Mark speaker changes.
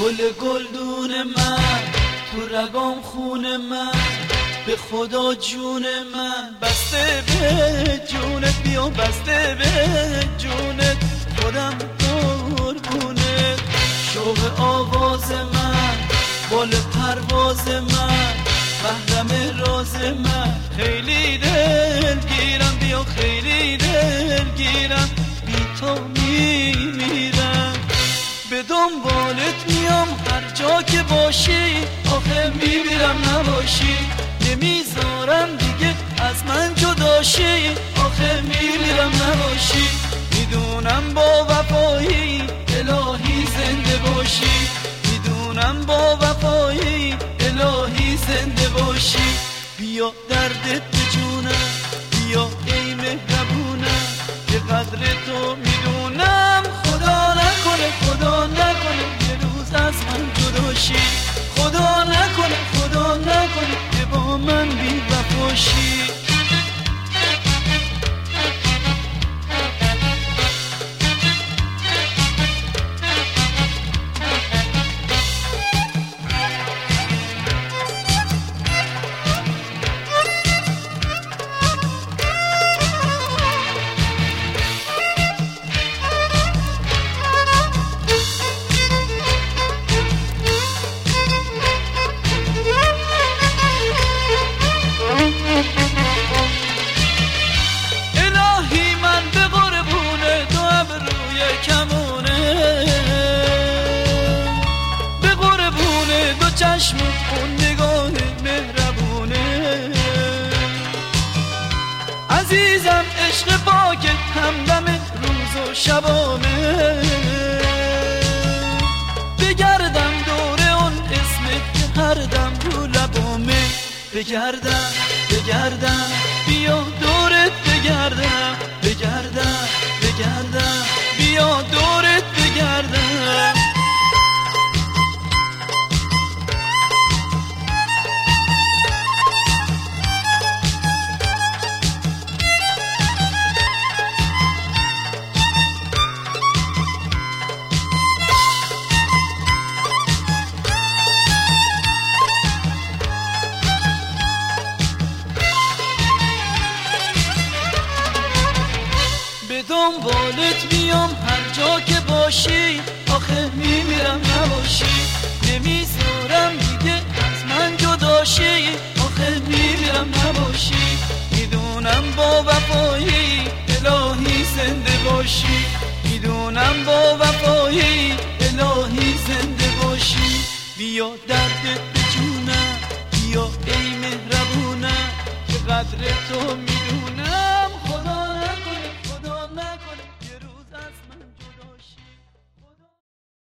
Speaker 1: گلدون من تو رگام خون من، به خدا جون من بسته به جونت، بیا بسته به جونت، خودم قربونت. شوق آواز من، بال پرواز من، محرم راز من، خیلی دلگیرم، بیا خیلی دلگیرم، بی تو میمیرم. به دنبالت میام هر جا که باشی، آخه میمیرم نباشی، نمیذارم دیگه از من جداشی، آخه میمیرم نباشی. میدونم با وفایی الهی زنده باشی، میدونم با وفایی الهی زنده باشی. بیا دردت به جونم، بیا ای مهربونم، که قدر تو میدونم. خدا نکنه خدا نکنه یه روز از من جداشی، خدا نکنه خدا نکنه که با من بی وفاشی. چشم اون نگاه مهربونه عزیزم، عشق پاکت همدم روز و شبانه. بگردم دور اون اسمت که هر دم رو لبامه، بگردم بگردم بیا دورت بگردم، بگردم بگردم بیا دورت بگردم. دنبالت میام هر جا که باشی، آخه میمیرم نباشی، نمیذارم دیگه از من جداشی، آخه میمیرم نباشی. میدونم با وفایی الهی زنده باشی، میدونم با وفایی الهی زنده باشی. بیا دردت به جونم، بیا ای مهربونم، که قدر تو